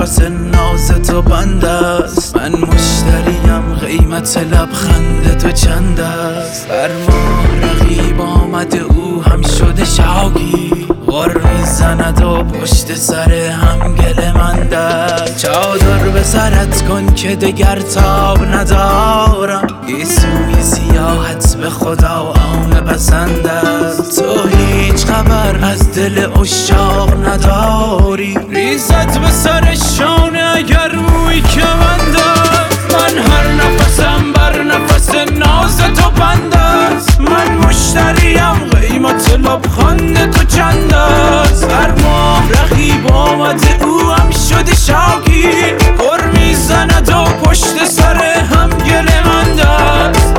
نفس ناز تو بند است. من مشتریم قیمت لبخند تو چند است. بر ما رقیب آمده او هم شده شاکی، غر میزند و پشت سر هم گله مند است. چادر به سرت کن که دگر تاب ندارم، گیسوی سیاحت به خدا عامه پسند است. تو هیچ خبر از دل عشاق نداری، ریزت به سر شانه اگر موی کمند است. من هر نفسم بر نفس ناز تو بند است. من مشتریم قیمت لبخند تو چند است. هر ماه رقیب آمده او هم شده شاکی، غر میزند و پشت سر هم گله مند است.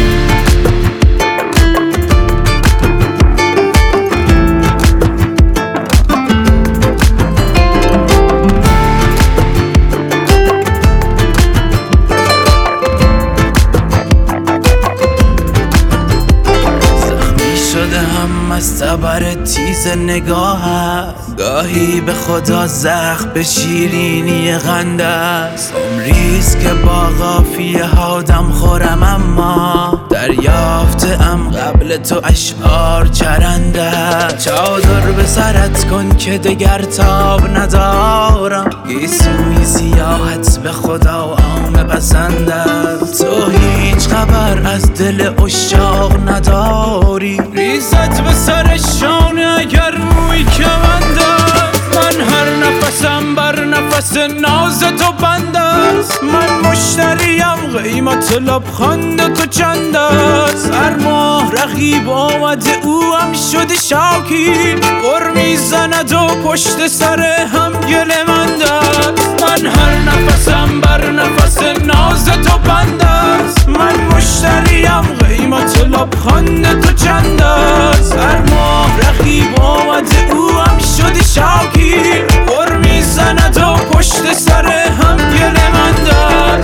از تبر تیز نگاهت، گاهی به خدا زخم به شیرینی غند است. عمریست که با قافیه ها دم خورم، اما دریافتم قبل تو اشعار چرند است. چادر به سرت کن که دگر تاب ندارم، گیسوی سیاحت به خدا عامه پسند است. تو هیچ خبر از دل عشاق نداری، ریزت به سر شانه اگر موی کمند است. من هر نفسم بر نفس ناز تو بند است. من مشتریم قیمت لبخند تو چند است. هر ماه رقیب آمده او هم شده شاکی، غر میزند و پشت سر هم گله مند است. من هر نفسم بر نفس ناز تو بند است. من مشتریم قیمت لبخند تو چند است. هر ماه رقیب آمده او هم شده شاکی، غر میزند و پشت سر هم گله مند است.